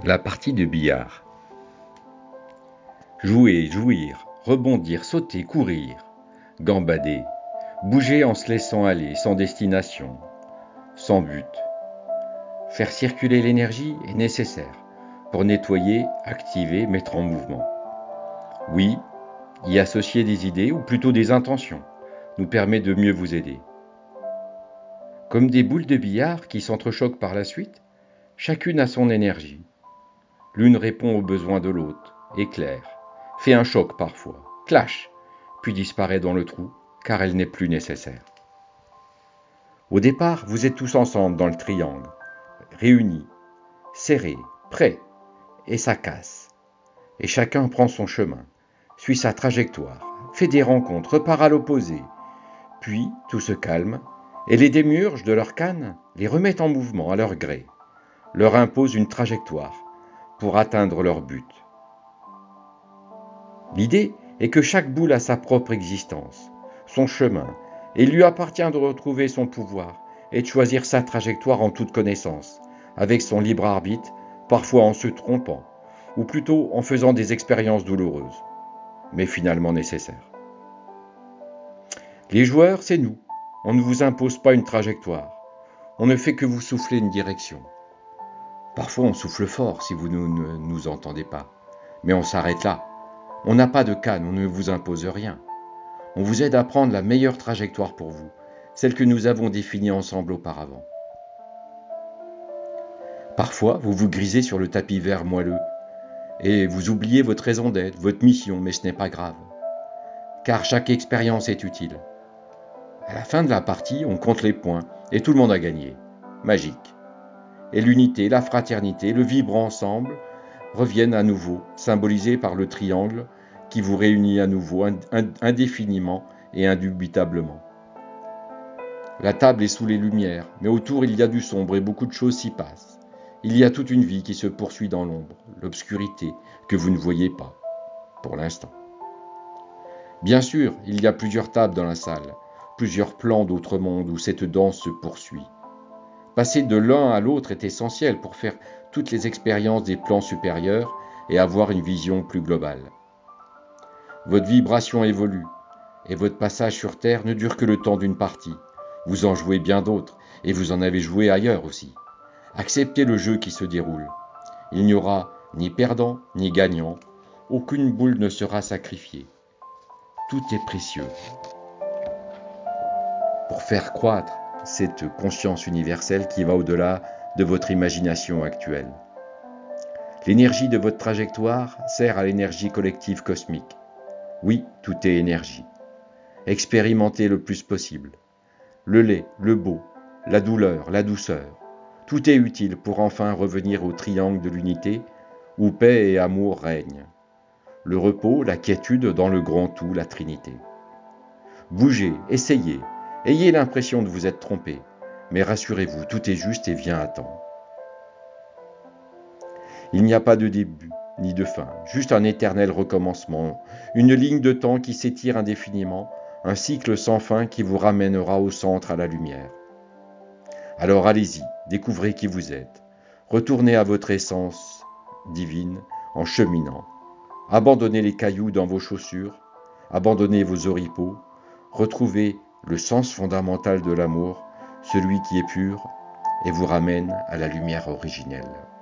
La partie de billard. Jouer, jouir, rebondir, sauter, courir, gambader, bouger en se laissant aller, sans destination, sans but. Faire circuler l'énergie est nécessaire pour nettoyer, activer, mettre en mouvement. Oui, y associer des idées, ou plutôt des intentions, nous permet de mieux vous aider. Comme des boules de billard qui s'entrechoquent par la suite, chacune a son énergie. L'une répond aux besoins de l'autre, éclaire, fait un choc parfois, clash, puis disparaît dans le trou, car elle n'est plus nécessaire. Au départ, vous êtes tous ensemble dans le triangle, réunis, serrés, prêts, et ça casse. Et chacun prend son chemin, suit sa trajectoire, fait des rencontres, repart à l'opposé. Puis, tout se calme, et les démiurges de leur canne les remettent en mouvement à leur gré, leur imposent une trajectoire pour atteindre leur but. L'idée est que chaque boule a sa propre existence, son chemin, et il lui appartient de retrouver son pouvoir et de choisir sa trajectoire en toute connaissance, avec son libre arbitre, parfois en se trompant, ou plutôt en faisant des expériences douloureuses, mais finalement nécessaires. Les joueurs, c'est nous. On ne vous impose pas une trajectoire. On ne fait que vous souffler une direction. Parfois on souffle fort si vous ne nous entendez pas, mais on s'arrête là. On n'a pas de canne, on ne vous impose rien. On vous aide à prendre la meilleure trajectoire pour vous, celle que nous avons définie ensemble auparavant. Parfois, vous vous grisez sur le tapis vert moelleux, et vous oubliez votre raison d'être, votre mission, mais ce n'est pas grave. Car chaque expérience est utile. À la fin de la partie, on compte les points, et tout le monde a gagné. Magique. Et l'unité, la fraternité, le vivre ensemble reviennent à nouveau, symbolisés par le triangle qui vous réunit à nouveau indéfiniment et indubitablement. La table est sous les lumières, mais autour il y a du sombre et beaucoup de choses s'y passent. Il y a toute une vie qui se poursuit dans l'ombre, l'obscurité, que vous ne voyez pas, pour l'instant. Bien sûr, il y a plusieurs tables dans la salle, plusieurs plans d'autres mondes où cette danse se poursuit. Passer de l'un à l'autre est essentiel pour faire toutes les expériences des plans supérieurs et avoir une vision plus globale. Votre vibration évolue, et votre passage sur Terre ne dure que le temps d'une partie. Vous en jouez bien d'autres, et vous en avez joué ailleurs aussi. Acceptez le jeu qui se déroule. Il n'y aura ni perdant, ni gagnant. Aucune boule ne sera sacrifiée. Tout est précieux. Pour faire croître cette conscience universelle qui va au-delà de votre imagination actuelle. L'énergie de votre trajectoire sert à l'énergie collective cosmique. Oui, tout est énergie. Expérimentez le plus possible. Le laid, le beau, la douleur, la douceur. Tout est utile pour enfin revenir au triangle de l'unité où paix et amour règnent. Le repos, la quiétude dans le grand tout, la Trinité. Bougez, essayez, ayez l'impression de vous être trompé, mais rassurez-vous, tout est juste et vient à temps. Il n'y a pas de début, ni de fin, juste un éternel recommencement, une ligne de temps qui s'étire indéfiniment, un cycle sans fin qui vous ramènera au centre, à la lumière. Alors allez-y, découvrez qui vous êtes, retournez à votre essence divine en cheminant, abandonnez les cailloux dans vos chaussures, abandonnez vos oripeaux, retrouvez le sens fondamental de l'amour, celui qui est pur et vous ramène à la lumière originelle.